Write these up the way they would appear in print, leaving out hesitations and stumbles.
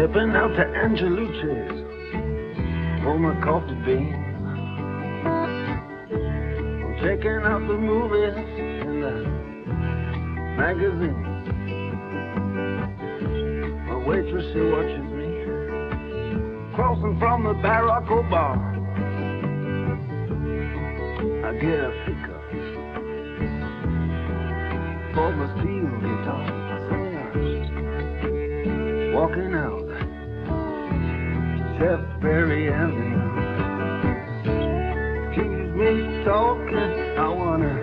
Slipping out to Angelucci's for my coffee bean. I'm checking out the movies in the magazine. My waitress, she watches me crossing from the Barraco bar. I get a pickup for my steel guitar. So yeah, walking out Jeff Berry Avenue. Excuse me talking, I wanna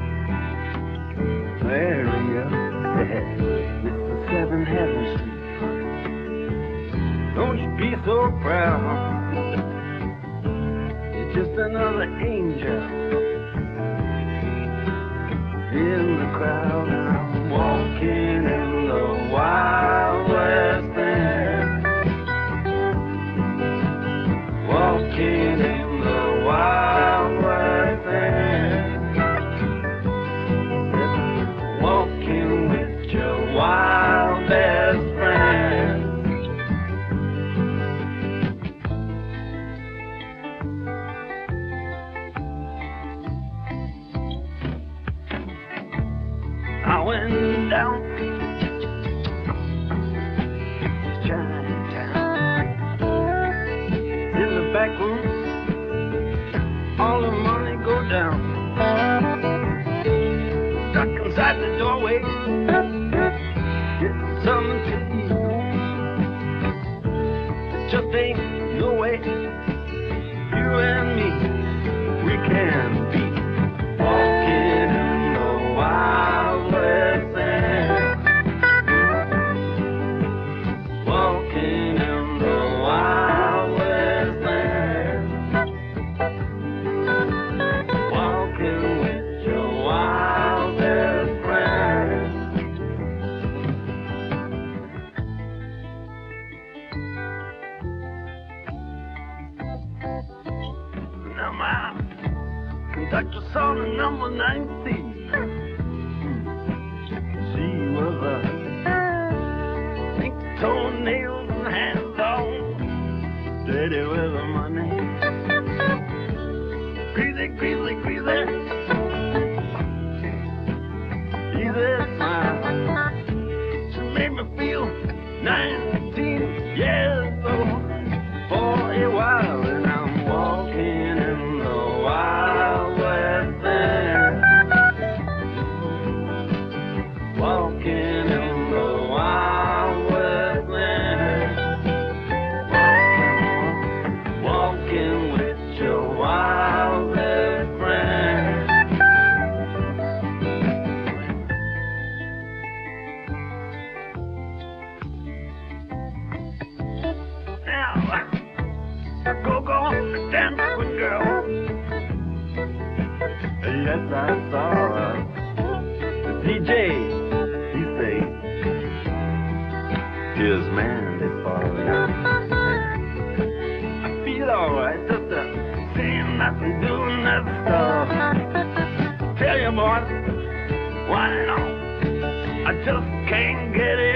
marry you. It's the 7 Heaven Street. Don't you be so proud. You're just another angel in the crowd. And I'm walking in the Wild West End. Walking in the Wild West End. Walking with your wild best friend. I went down Chinatown. In the back room, all the money go down. Stuck inside the doorway, getting something to eat. It just ain't no way you and me, we can beat. Walking in the Wild West End. Walking in the Wild West End. Walking with your wild best friend. Now my conductor saw the number 19. She was a pink toenails and hands on, steady with the money. Greasy, greasy, greasy, easy smile. She made me feel 19 years old for a while, and I'm walking in the Wild West End. Walking in the Wild West End. Walking with your wild best friend. Now, go dancing girl. Yes, I saw her. The DJ, he say, his man, they follow you. I feel alright, just saying nothing, doing that stuff. Tell you, boy, why not? I just can't get it.